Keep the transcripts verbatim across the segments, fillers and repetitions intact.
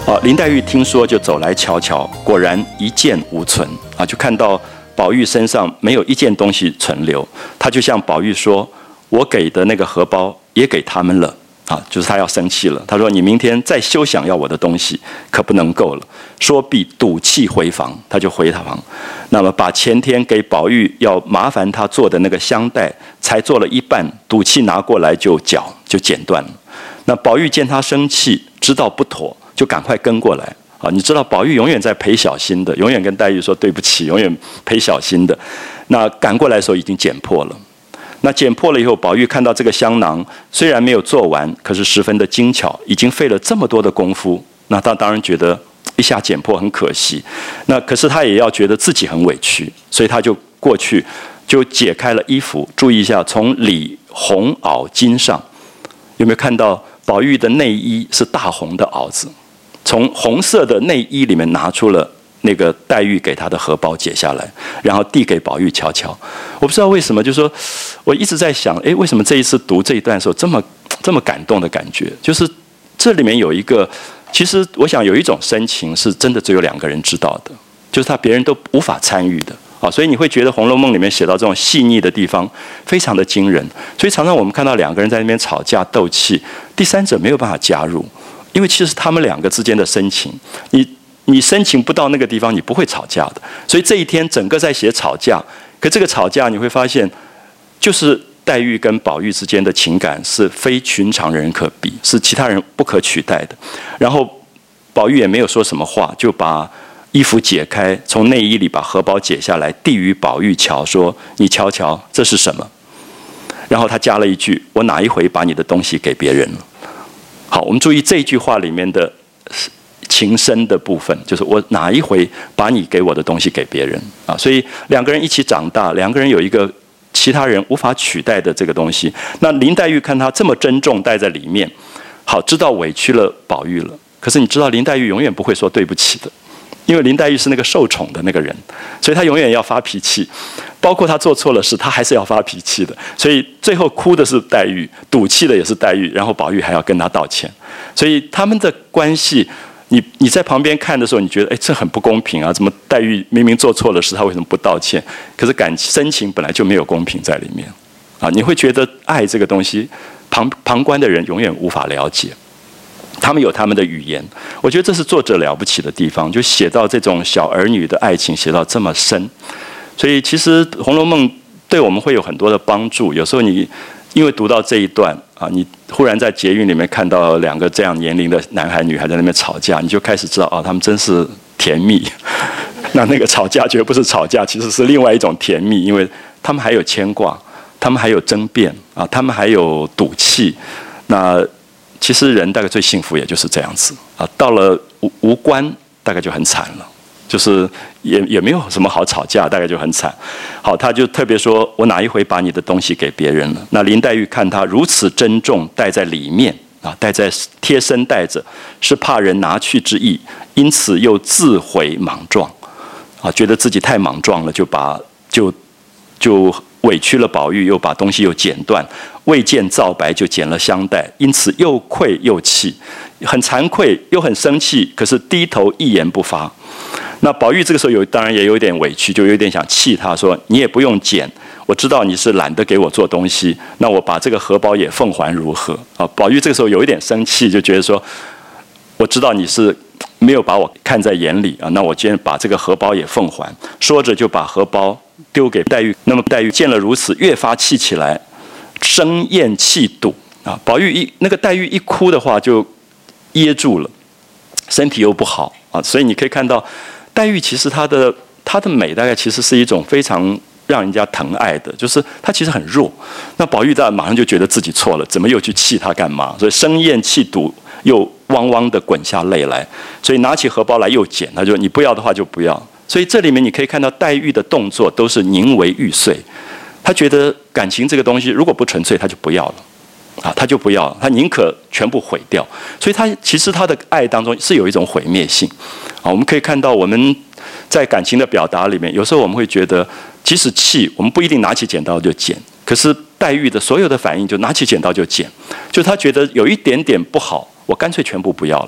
啊，林黛玉听说就走来瞧瞧，果然一件无存啊，就看到宝玉身上没有一件东西存留。他就向宝玉说：“我给的那个荷包也给他们了。”啊，就是他要生气了。他说：“你明天再休想要我的东西，可不能够了。”说毕，赌气回房，他就回他房。那么把前天给宝玉要麻烦他做的那个香袋，才做了一半，赌气拿过来就绞，就剪断了。那宝玉见他生气，知道不妥，就赶快跟过来。啊，你知道宝玉永远在陪小心的，永远跟黛玉说对不起，永远陪小心的。那赶过来的时候已经剪破了。那剪破了以后，宝玉看到这个香囊虽然没有做完，可是十分的精巧，已经费了这么多的功夫，那他当然觉得一下剪破很可惜。那可是他也要觉得自己很委屈，所以他就过去就解开了衣服。注意一下，从里红袄襟上，有没有看到宝玉的内衣是大红的袄子？从红色的内衣里面拿出了那个黛玉给他的荷包，解下来，然后递给宝玉瞧瞧。我不知道为什么，就是说我一直在想，哎，为什么这一次读这一段的时候这么这么感动的感觉？就是这里面有一个，其实我想有一种深情是真的只有两个人知道的，就是他别人都无法参与的啊。所以你会觉得《红楼梦》里面写到这种细腻的地方非常的惊人。所以常常我们看到两个人在那边吵架斗气，第三者没有办法加入。因为其实他们两个之间的深情，你你深情不到那个地方，你不会吵架的。所以这一天整个在写吵架，可这个吵架你会发现，就是黛玉跟宝玉之间的情感是非寻常人可比，是其他人不可取代的。然后宝玉也没有说什么话，就把衣服解开，从内衣里把荷包解下来，递与宝玉瞧，说：“你瞧瞧，这是什么？”然后他加了一句：“我哪一回把你的东西给别人了？”好，我们注意这句话里面的情深的部分，就是我哪一回把你给我的东西给别人啊？所以两个人一起长大，两个人有一个其他人无法取代的这个东西。那林黛玉看他这么珍重带在里面，好，知道委屈了宝玉了。可是你知道林黛玉永远不会说对不起的，因为林黛玉是那个受宠的那个人，所以她永远要发脾气。包括他做错了事，他还是要发脾气的。所以最后哭的是黛玉，赌气的也是黛玉，然后宝玉还要跟他道歉。所以他们的关系，你你在旁边看的时候，你觉得哎，这很不公平啊！怎么黛玉明明做错了事，她为什么不道歉？可是感深情本来就没有公平在里面啊！你会觉得爱这个东西，旁旁观的人永远无法了解。他们有他们的语言，我觉得这是作者了不起的地方，就写到这种小儿女的爱情，写到这么深。所以其实《红楼梦》对我们会有很多的帮助。有时候你因为读到这一段啊，你忽然在捷运里面看到两个这样年龄的男孩女孩在那边吵架，你就开始知道哦，他们真是甜蜜。那那个吵架绝不是吵架，其实是另外一种甜蜜，因为他们还有牵挂，他们还有争辩啊，他们还有赌气。那其实人大概最幸福也就是这样子啊，到了无无关，大概就很惨了。就是也也没有什么好吵架，大概就很惨。好，他就特别说：“我哪一回把你的东西给别人了？”那林黛玉看他如此珍重，带在里面啊，带在贴身带着，是怕人拿去之意，因此又自悔莽撞啊，觉得自己太莽撞了，就把就就委屈了宝玉，又把东西又剪断，未见皂白就剪了香袋，因此又愧又气，很惭愧又很生气，可是低头一言不发。那宝玉这个时候有当然也有一点委屈，就有点想气他说：“你也不用剪，我知道你是懒得给我做东西，那我把这个荷包也奉还如何？”啊，宝玉这个时候有一点生气，就觉得说：“我知道你是没有把我看在眼里啊，那我今天把这个荷包也奉还。”说着就把荷包丢给黛玉。那么黛玉见了如此，越发气起来，生咽气堵啊。宝玉一那个黛玉一哭的话就噎住了，身体又不好啊，所以你可以看到。黛玉其实她的她的美大概其实是一种非常让人家疼爱的，就是她其实很弱。那宝玉当然马上就觉得自己错了，怎么又去气她干嘛？所以生咽气堵，又汪汪的滚下泪来。所以拿起荷包来又捡，他就你不要的话就不要。所以这里面你可以看到黛玉的动作都是宁为玉碎，她觉得感情这个东西如果不纯粹，她就不要了。啊，他就不要，他宁可全部毁掉。所以他其实他的爱当中是有一种毁灭性。啊，我们可以看到我们在感情的表达里面，有时候我们会觉得，即使气，我们不一定拿起剪刀就剪。可是黛玉的所有的反应，就拿起剪刀就剪，就他觉得有一点点不好，我干脆全部不要了。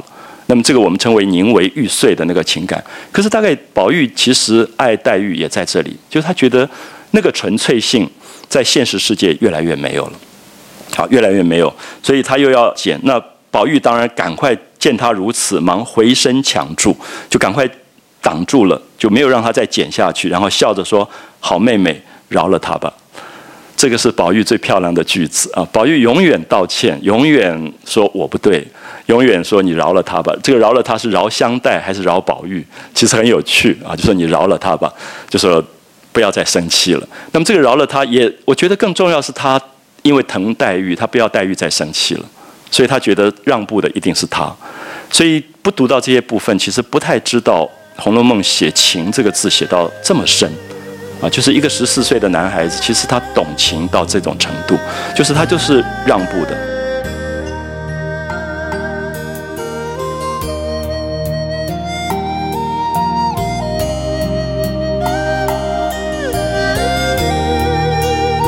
那么这个我们称为宁为玉碎的那个情感。可是大概宝玉其实爱黛玉也在这里，就是他觉得那个纯粹性在现实世界越来越没有了，好，越来越没有，所以他又要捡。那宝玉当然赶快见他如此，忙回身抢住，就赶快挡住了，就没有让他再捡下去，然后笑着说：“好妹妹，饶了他吧。”这个是宝玉最漂亮的句子啊！宝玉永远道歉，永远说我不对，永远说你饶了他吧。这个饶了他是饶香黛还是饶宝玉？其实很有趣啊，就说你饶了他吧，就说不要再生气了。那么这个饶了他也，我觉得更重要是他因为疼黛玉，他不要黛玉再生气了，所以他觉得让步的一定是他。所以不读到这些部分，其实不太知道《红楼梦》写情这个字写到这么深。啊，就是一个十四岁的男孩子，其实他懂情到这种程度，就是他就是让步的。